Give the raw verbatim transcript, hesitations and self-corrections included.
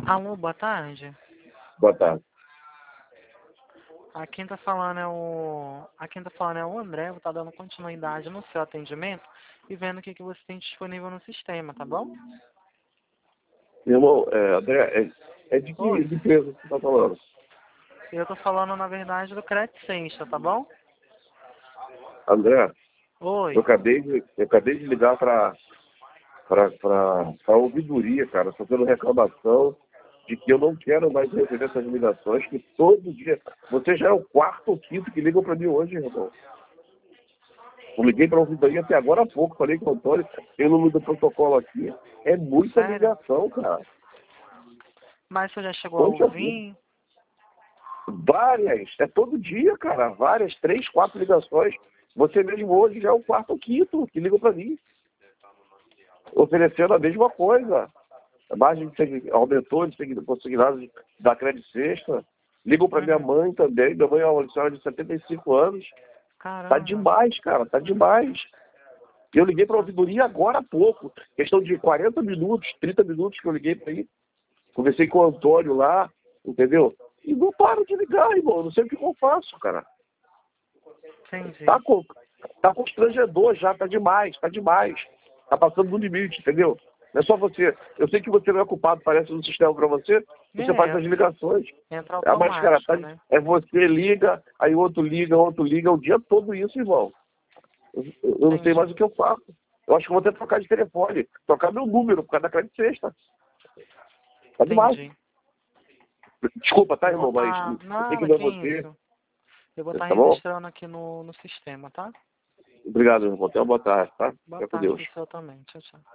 Alô, boa tarde. Boa tarde. A quem tá falando é o. A quem tá falando é o André, vou estar dando continuidade no seu atendimento e vendo o que, que você tem disponível no sistema, tá bom? Meu irmão, é, André, é, é de que Oi. de empresa que você está falando? Eu tô falando, na verdade, do Credit Sexta, tá bom? André, eu Oi. acabei de, eu acabei de ligar para a ouvidoria, cara, fazendo reclamação de que eu não quero mais receber essas ligações, que todo dia... Você já é o quarto ou quinto que ligam para mim hoje, irmão. Eu liguei para a ouvidoria até agora há pouco, falei com o Antônio, tem o número do protocolo aqui. É muita Sério? ligação, cara. Mas você já chegou a Poxa vida. ouvir? Várias, é todo dia, cara, várias, três, quatro ligações. Você mesmo hoje já é o quarto ou quinto que liga para mim, oferecendo a mesma coisa. A margem de segui- aumentou de segui- consignados da Credit Sexta. Ligam para minha Uhum. mãe também, minha mãe é uma senhora de setenta e cinco anos. Tá Caramba. demais, cara, tá demais. Eu liguei para a ouvidoria agora há pouco, questão de quarenta minutos, trinta minutos que eu liguei para aí. Conversei com o Antônio lá, entendeu? E não paro de ligar, irmão, não sei o que eu faço, cara. Entendi. Tá, com, tá constrangedor já, tá demais, tá demais. Tá passando do limite, entendeu? Não é só você. Eu sei que você não é culpado, parece no sistema para você, você faz É, as ligações. entra É, mas, cara, tá, automático, né? é você liga, aí outro liga, outro liga, o dia todo isso, irmão. Eu, eu não sei mais Entendi. o que eu faço. Eu acho que eu vou ter que trocar de telefone, trocar meu número por causa da Credit Sexta. Tá demais. Entendi. Desculpa, tá, Eu vou irmão, mas estar. eu sei que Nada, não é que você, isso. Eu vou estar tá bom? registrando aqui no, no sistema, tá? Obrigado, irmão. Tenha uma boa tarde, tá? Boa Fica com tarde Deus. pro seu também. Tchau, tchau.